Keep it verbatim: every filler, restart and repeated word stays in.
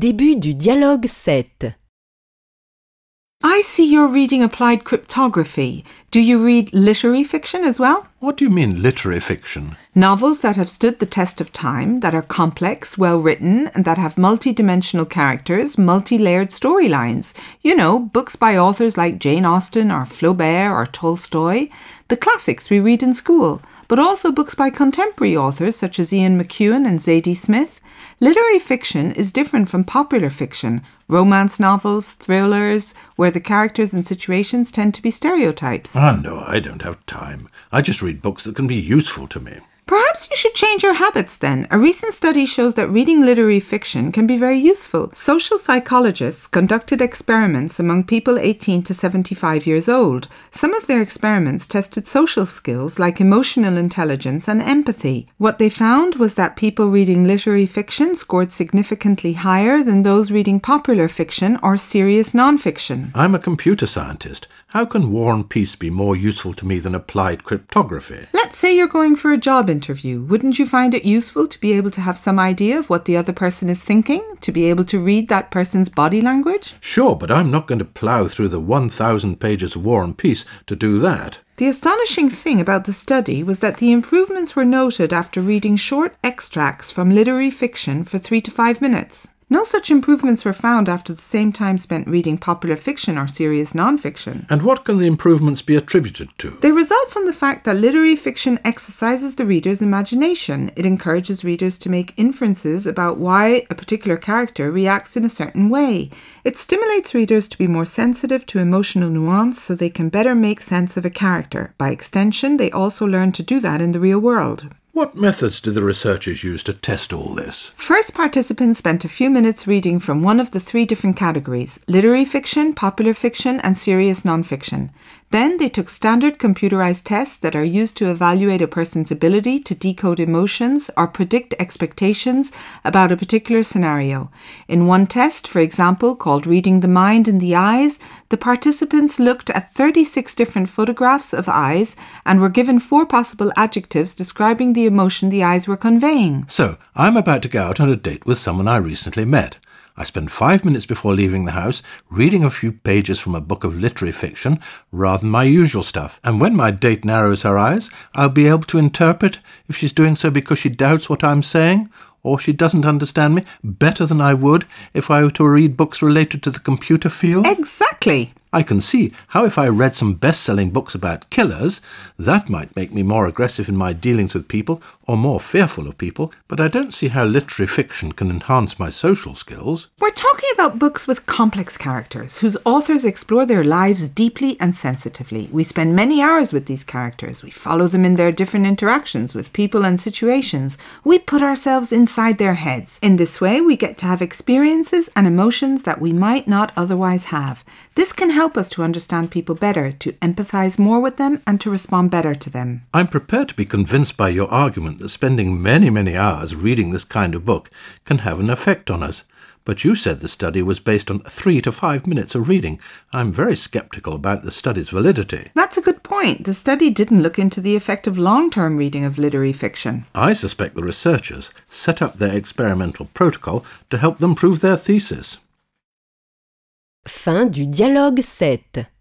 Début du dialogue sept. I see you're reading applied cryptography. Do you read literary fiction as well? What do you mean, literary fiction? Novels that have stood the test of time, that are complex, well-written, and that have multi-dimensional characters, multi-layered storylines. You know, books by authors like Jane Austen or Flaubert or Tolstoy. The classics we read in school, but also books by contemporary authors such as Ian McEwan and Zadie Smith. Literary fiction is different from popular fiction, romance novels, thrillers, where the characters and situations tend to be stereotypes. Ah, no, I don't have time. I just read books that can be useful to me. Perhaps you should change your habits then. A recent study shows that reading literary fiction can be very useful. Social psychologists conducted experiments among people eighteen to seventy-five years old. Some of their experiments tested social skills like emotional intelligence and empathy. What they found was that people reading literary fiction scored significantly higher than those reading popular fiction or serious non-fiction. I'm a computer scientist. How can War and Peace be more useful to me than applied cryptography? Let's say you're going for a job interview. Wouldn't you find it useful to be able to have some idea of what the other person is thinking? To be able to read that person's body language? Sure, but I'm not going to plough through the one thousand pages of War and Peace to do that. The astonishing thing about the study was that the improvements were noted after reading short extracts from literary fiction for three to five minutes. No such improvements were found after the same time spent reading popular fiction or serious non-fiction. And what can the improvements be attributed to? They result from the fact that literary fiction exercises the reader's imagination. It encourages readers to make inferences about why a particular character reacts in a certain way. It stimulates readers to be more sensitive to emotional nuance so they can better make sense of a character. By extension, they also learn to do that in the real world. What methods did the researchers use to test all this? First, participants spent a few minutes reading from one of the three different categories: literary fiction, popular fiction, and serious non-fiction. Then they took standard computerized tests that are used to evaluate a person's ability to decode emotions or predict expectations about a particular scenario. In one test, for example, called Reading the Mind in the Eyes, the participants looked at thirty-six different photographs of eyes and were given four possible adjectives describing the emotion the eyes were conveying. So, I'm about to go out on a date with someone I recently met. I spend five minutes before leaving the house reading a few pages from a book of literary fiction rather than my usual stuff. And when my date narrows her eyes, I'll be able to interpret if she's doing so because she doubts what I'm saying or she doesn't understand me better than I would if I were to read books related to the computer field. Exactly. I can see how if I read some best-selling books about killers, that might make me more aggressive in my dealings with people or more fearful of people, but I don't see how literary fiction can enhance my social skills. We're talking about books with complex characters, whose authors explore their lives deeply and sensitively. We spend many hours with these characters. We follow them in their different interactions with people and situations. We put ourselves inside their heads. In this way, we get to have experiences and emotions that we might not otherwise have. This can help us to understand people better, to empathize more with them, and to respond better to them. I'm prepared to be convinced by your argument that spending many, many hours reading this kind of book can have an effect on us. But you said the study was based on three to five minutes of reading. I'm very sceptical about the study's validity. That's a good point. The study didn't look into the effect of long-term reading of literary fiction. I suspect the researchers set up their experimental protocol to help them prove their thesis. Fin du dialogue sept.